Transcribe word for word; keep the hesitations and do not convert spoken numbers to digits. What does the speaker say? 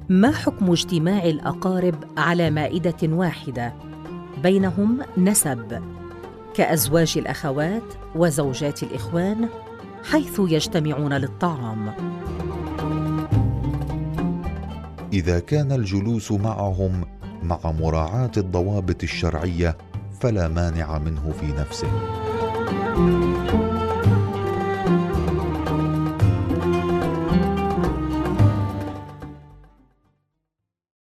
ما حكم اجتماع الأقارب على مائدة واحدة بينهم نسب كأزواج الأخوات وزوجات الإخوان حيث يجتمعون للطعام؟ إذا كان الجلوس معهم مع مراعاة الضوابط الشرعية فلا مانع منه في نفسه.